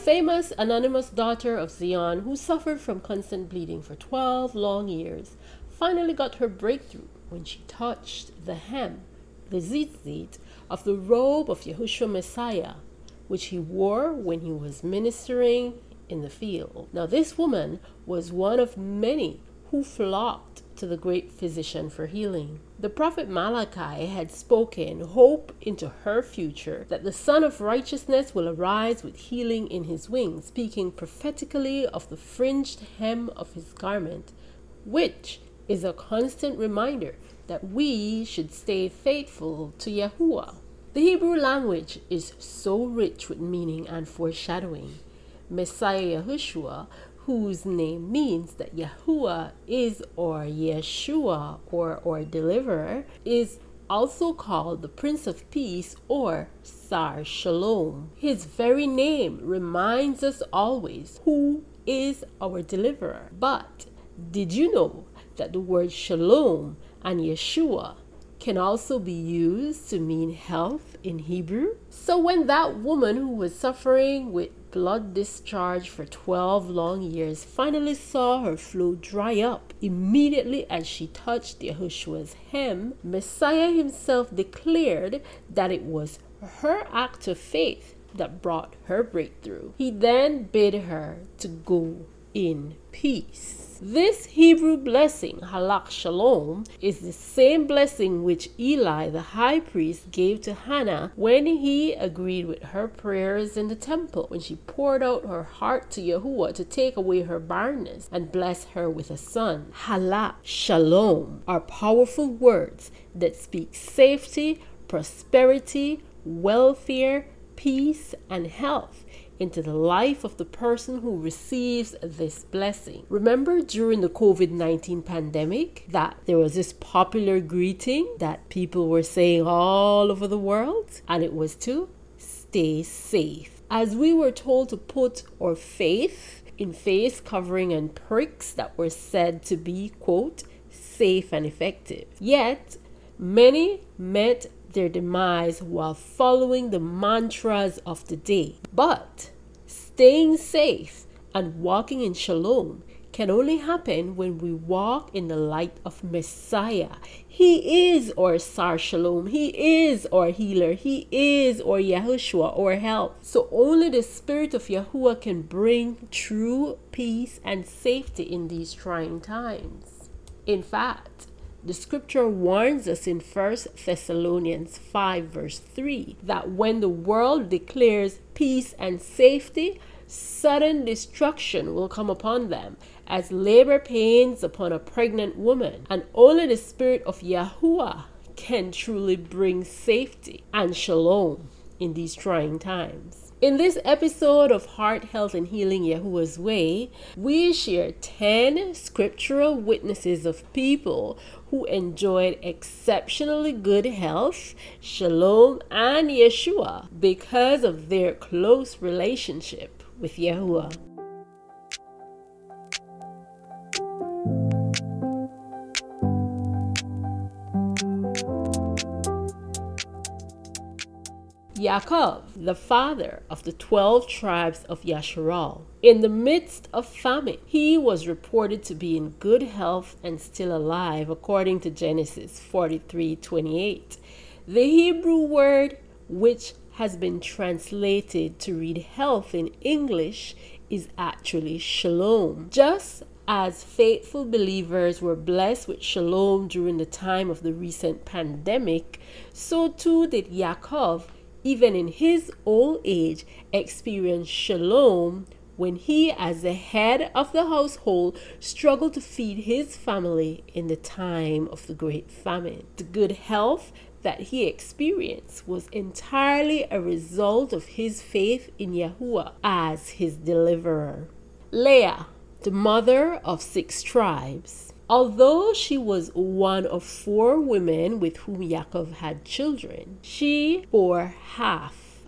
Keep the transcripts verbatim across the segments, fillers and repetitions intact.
famous anonymous daughter of Zion, who suffered from constant bleeding for twelve long years, finally got her breakthrough when she touched the hem, the tzitzit, of the robe of Yahushua Messiah, which he wore when he was ministering in the field. Now this woman was one of many who flocked to the great physician for healing. The prophet Malachi had spoken hope into her future, that the Son of Righteousness will arise with healing in his wings, speaking prophetically of the fringed hem of his garment, which is a constant reminder that we should stay faithful to Yahuwah. The Hebrew language is so rich with meaning and foreshadowing. Messiah Yahushua, whose name means that Yahuwah is or Yeshua or or deliverer, is also called the Prince of Peace or Sar Shalom. His very name reminds us always who is our deliverer. But did you know that the word Shalom and Yeshua can also be used to mean health in Hebrew? So when that woman who was suffering with blood discharge for twelve long years finally saw her flow dry up immediately as she touched Yahushua's hem, Messiah himself declared that it was her act of faith that brought her breakthrough. He then bid her to go in peace. This Hebrew blessing, Halak Shalom, is the same blessing which Eli the high priest gave to Hannah when he agreed with her prayers in the temple, when she poured out her heart to Yahuwah to take away her barrenness and bless her with a son. Halak Shalom are powerful words that speak safety, prosperity, welfare, peace, and health into the life of the person who receives this blessing. Remember during the covid nineteen pandemic that there was this popular greeting that people were saying all over the world, and it was to stay safe. As we were told to put our faith in face covering and pricks that were said to be, quote, safe and effective. Yet, many met their demise while following the mantras of the day. But staying safe and walking in shalom can only happen when we walk in the light of Messiah. He is our Sar Shalom. He is our healer. He is our Yahushua, our help. So only the Spirit of Yahuwah can bring true peace and safety in these trying times. In fact, the scripture warns us in First Thessalonians five verse three that when the world declares peace and safety, sudden destruction will come upon them as labor pains upon a pregnant woman. And only the Spirit of Yahuwah can truly bring safety and shalom in these trying times. In this episode of Heart, Health, and Healing Yahuwah's Way, we share ten scriptural witnesses of people who enjoyed exceptionally good health, shalom, and Yeshua because of their close relationship with Yahuwah. Yaakov, the father of the twelve tribes of Yasharal. In the midst of famine, he was reported to be in good health and still alive, according to Genesis forty-three twenty-eight. The Hebrew word, which has been translated to read health in English, is actually shalom. Just as faithful believers were blessed with shalom during the time of the recent pandemic, so too did Yaakov, even in his old age, experience shalom when he, as the head of the household, struggled to feed his family in the time of the great famine. The good health that he experienced was entirely a result of his faith in Yahuwah as his deliverer. Leah, the mother of six tribes. Although she was one of four women with whom Yaakov had children, she bore half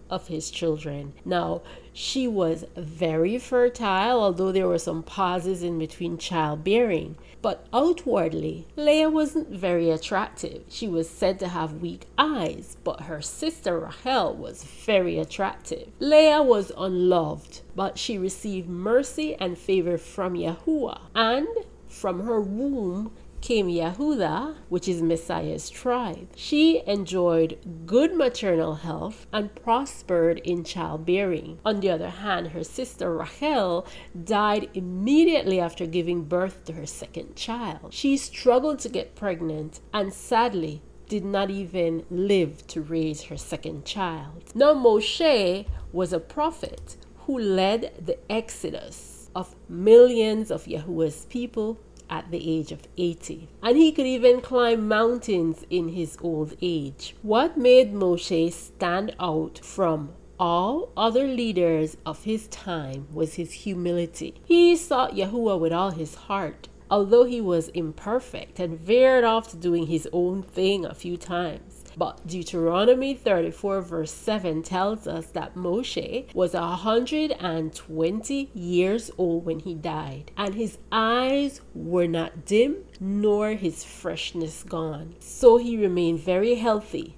of his children. Now, she was very fertile, although there were some pauses in between childbearing. But outwardly, Leah wasn't very attractive. She was said to have weak eyes, but her sister Rachel was very attractive. Leah was unloved, but she received mercy and favor from Yahuwah, and from her womb came Yehudah, which is Messiah's tribe. She enjoyed good maternal health and prospered in childbearing. On the other hand, her sister Rachel died immediately after giving birth to her second child. She struggled to get pregnant and sadly did not even live to raise her second child. Now Moshe was a prophet who led the exodus of millions of Yahuwah's people at the age of eighty. And he could even climb mountains in his old age. What made Moshe stand out from all other leaders of his time was his humility. He sought Yahuwah with all his heart, although he was imperfect and veered off to doing his own thing a few times. But Deuteronomy thirty-four verse seven tells us that Moshe was one hundred twenty years old when he died, and his eyes were not dim, nor his freshness gone. So he remained very healthy,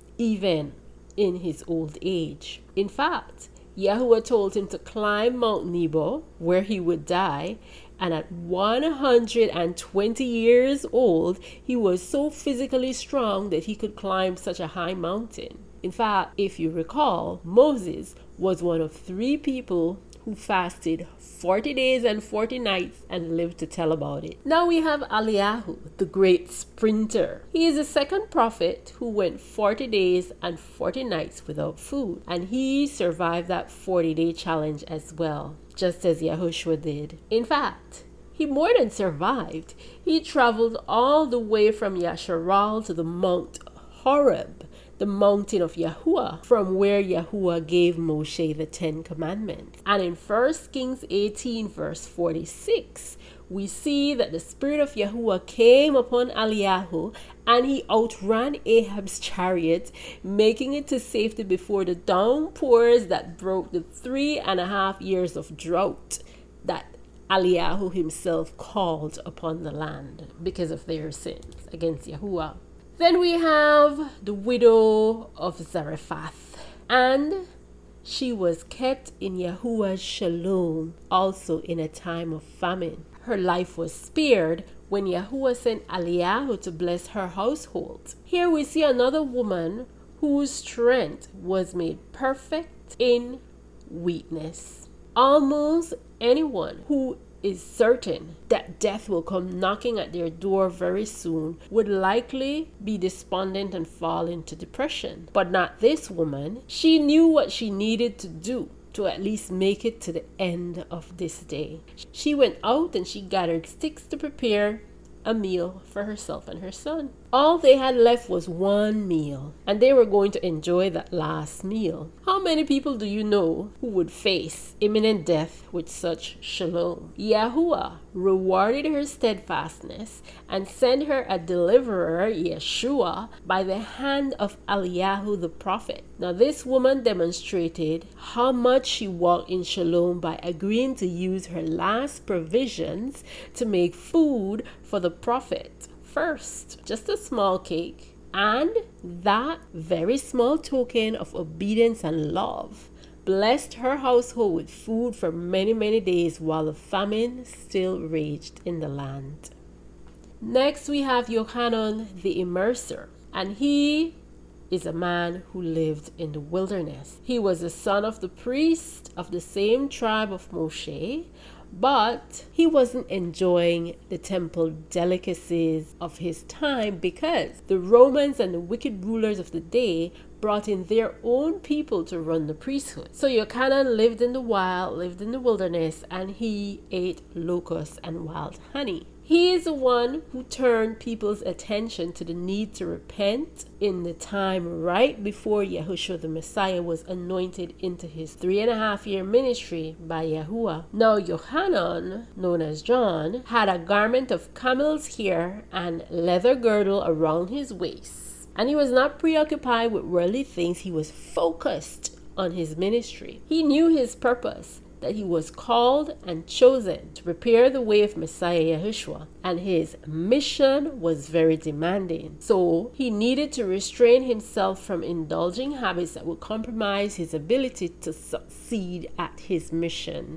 even in his old age. In fact, Yahuwah told him to climb Mount Nebo, where he would die, and at one hundred twenty years old, he was so physically strong that he could climb such a high mountain. In fact, if you recall, Moses was one of three people who fasted forty days and forty nights and lived to tell about it. Now we have Eliyahu, the great sprinter. He is the second prophet who went forty days and forty nights without food, and he survived that forty-day challenge as well, just as Yahushua did. In fact, he more than survived. He traveled all the way from Yasharal to the Mount Horeb, the mountain of Yahuwah, from where Yahuwah gave Moshe the Ten Commandments. And in First Kings eighteen verse forty-six, we see that the Spirit of Yahuwah came upon Eliyahu, and he outran Ahab's chariot, making it to safety before the downpours that broke the three and a half years of drought that Eliyahu himself called upon the land because of their sins against Yahuwah. Then we have the widow of Zarephath, and she was kept in Yahuwah's shalom, also in a time of famine. Her life was spared when Yahuwah sent Eliyahu to bless her household. Here we see another woman whose strength was made perfect in weakness. Almost anyone who is certain that death will come knocking at their door very soon would likely be despondent and fall into depression. But not this woman. She knew what she needed to do to at least make it to the end of this day. She went out and she gathered sticks to prepare a meal for herself and her son. All they had left was one meal, and they were going to enjoy that last meal. How many people do you know who would face imminent death with such shalom? Yahuwah rewarded her steadfastness and sent her a deliverer, Yeshua, by the hand of Eliyahu the prophet. Now this woman demonstrated how much she walked in shalom by agreeing to use her last provisions to make food for the prophet. First, just a small cake, and that very small token of obedience and love blessed her household with food for many, many days while the famine still raged in the land. Next, we have Yohanan the Immerser, and he is a man who lived in the wilderness. He was the son of the priest of the same tribe of Moshe, but he wasn't enjoying the temple delicacies of his time because the Romans and the wicked rulers of the day brought in their own people to run the priesthood. So Yochanan lived in the wild, lived in the wilderness, and he ate locusts and wild honey. He is the one who turned people's attention to the need to repent in the time right before Yahushua the Messiah was anointed into his three and a half year ministry by Yahuwah. Now Yochanan, known as John, had a garment of camel's hair and leather girdle around his waist. And he was not preoccupied with worldly things. He was focused on his ministry. He knew his purpose, that he was called and chosen to prepare the way of Messiah Yahushua, and his mission was very demanding. So he needed to restrain himself from indulging habits that would compromise his ability to succeed at his mission.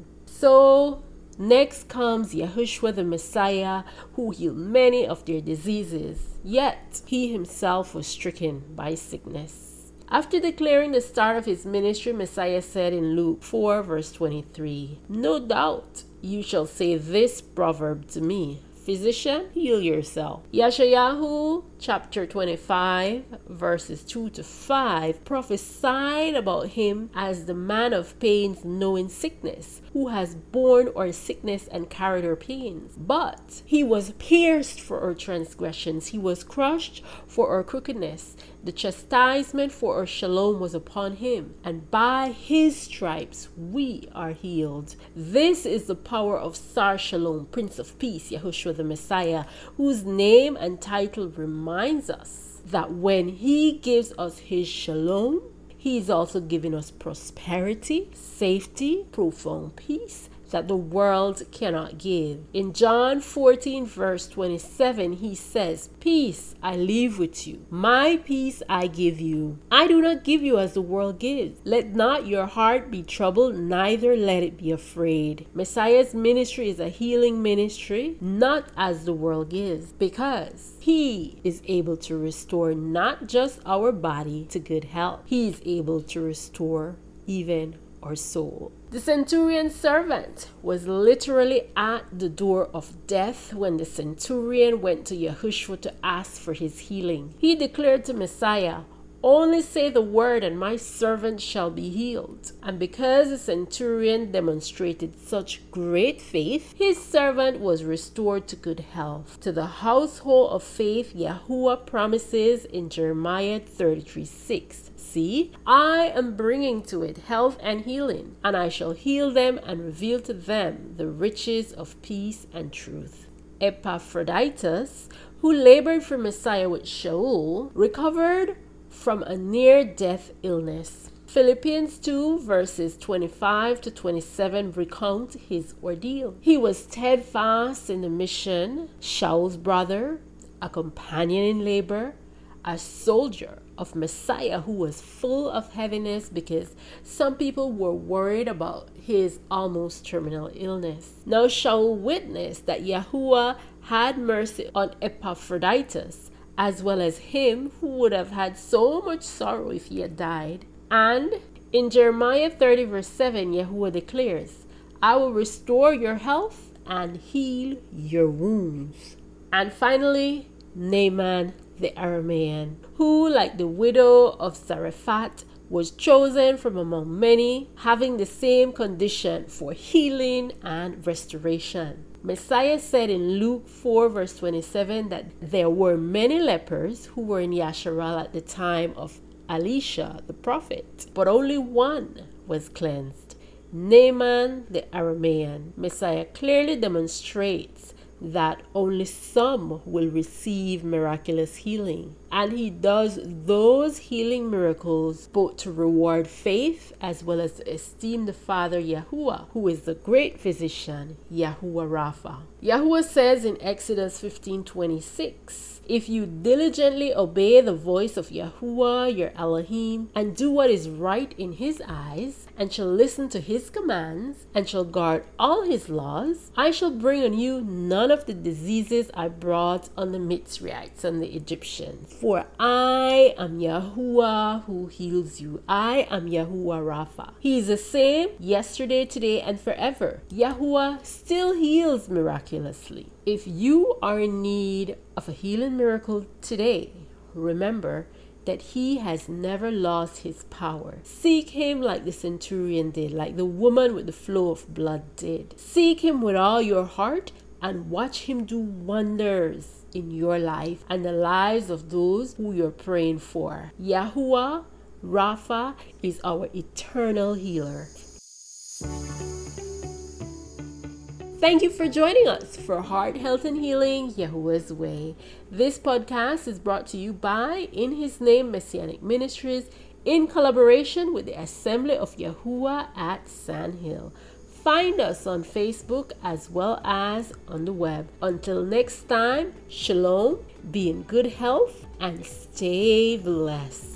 So next comes Yahushua the Messiah, who healed many of their diseases, yet he himself was stricken by sickness. After declaring the start of his ministry, Messiah said in Luke four verse twenty-three, "No doubt you shall say this proverb to me, Physician, heal yourself." Yeshayahu chapter twenty-five verses two to five prophesied about him as the man of pains, knowing sickness, who has borne our sickness and carried our pains. But he was pierced for our transgressions, he was crushed for our crookedness. The chastisement for our shalom was upon him, and by his stripes we are healed. This is the power of Sar Shalom, Prince of Peace, Yahushua the Messiah, whose name and title reminds us that when he gives us his shalom, he is also giving us prosperity, safety, profound peace that the world cannot give. In John fourteen verse twenty-seven, he says, "Peace I leave with you, my peace I give you. I do not give you as the world gives. Let not your heart be troubled, neither let it be afraid." Messiah's ministry is a healing ministry, not as the world gives, because he is able to restore not just our body to good health, he is able to restore even our soul. The centurion's servant was literally at the door of death when the centurion went to Yahushua to ask for his healing. He declared to Messiah, "Only say the word and my servant shall be healed." And because the centurion demonstrated such great faith, his servant was restored to good health. To the household of faith, Yahuwah promises in Jeremiah thirty-three six, "See, I am bringing to it health and healing, and I shall heal them and reveal to them the riches of peace and truth." Epaphroditus, who labored for Messiah with Shaul, recovered from a near-death illness. Philippians two verses twenty-five to twenty-seven recount his ordeal. He was steadfast in the mission, Shaul's brother, a companion in labor, a soldier of Messiah who was full of heaviness because some people were worried about his almost terminal illness. Now Shaul witnessed that Yahuwah had mercy on Epaphroditus, as well as him who would have had so much sorrow if he had died. And in Jeremiah thirty verse seven, Yahuwah declares, "I will restore your health and heal your wounds." And finally, Naaman the Aramean, who, like the widow of Zarephath, was chosen from among many, having the same condition for healing and restoration. Messiah said in Luke four verse twenty-seven that there were many lepers who were in Yasharal at the time of Elisha the prophet, but only one was cleansed, Naaman the Aramean. Messiah clearly demonstrates that only some will receive miraculous healing. And he does those healing miracles both to reward faith as well as to esteem the Father Yahuwah, who is the great physician, Yahuwah Rapha. Yahuwah says in Exodus fifteen twenty-six, "If you diligently obey the voice of Yahuwah your Elohim, and do what is right in his eyes, and shall listen to his commands, and shall guard all his laws, I shall bring on you none of the diseases I brought on the Mitzrites and the Egyptians. For I am Yahuwah who heals you. I am Yahuwah Rapha." He is the same yesterday, today, and forever. Yahuwah still heals miraculously. If you are in need of a healing miracle today, remember that he has never lost his power. Seek him like the centurion did, like the woman with the flow of blood did. Seek him with all your heart and watch him do wonders in your life and the lives of those who you're praying for. Yahuwah Rapha is our eternal healer. Thank you for joining us for Heart, Health, and Healing, Yahuwah's Way. This podcast is brought to you by In His Name Messianic Ministries in collaboration with the Assembly of Yahuwah at Sand Hill. Find us on Facebook as well as on the web. Until next time, shalom, be in good health, and stay blessed.